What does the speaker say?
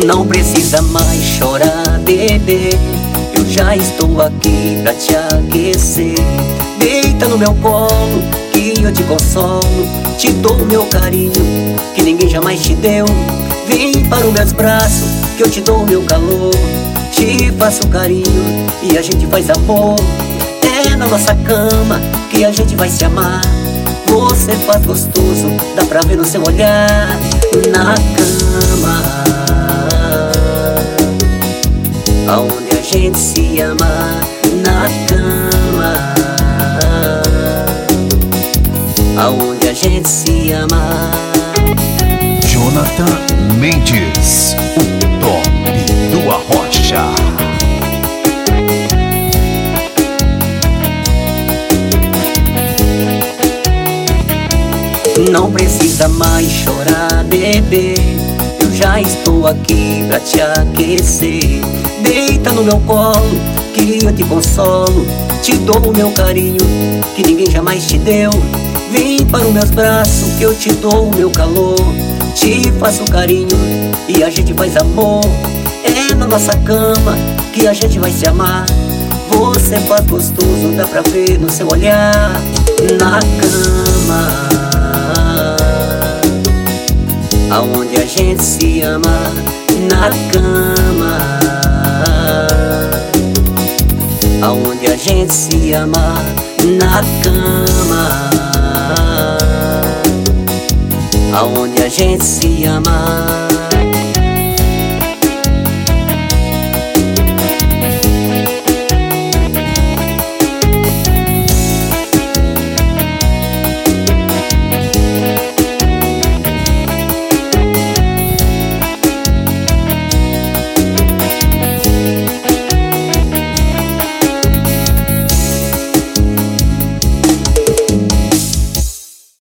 Não precisa mais chorar, bebê, eu já estou aqui pra te aquecer. Deita no meu colo, que eu te consolo, te dou o meu carinho, que ninguém jamais te deu. Vem para os meus braços, que eu te dou o meu calor, te faço carinho e a gente faz amor. É na nossa cama que a gente vai se amar. Você faz gostoso, dá pra ver no seu olhar. Na cama, aonde a gente se ama. Na cama, aonde a gente se ama. Jonathan Mendes, o top do Arrocha. Não precisa mais chorar, bebê, eu já estou aqui pra te aquecer. Deita no meu colo, que eu te consolo, te dou o meu carinho, que ninguém jamais te deu. Vem para os meus braços, que eu te dou o meu calor, te faço carinho e a gente faz amor. É na nossa cama que a gente vai se amar. Você faz gostoso, dá pra ver no seu olhar. Na cama, aonde a gente se ama. Na cama, aonde a gente se ama. Na cama, aonde a gente se ama.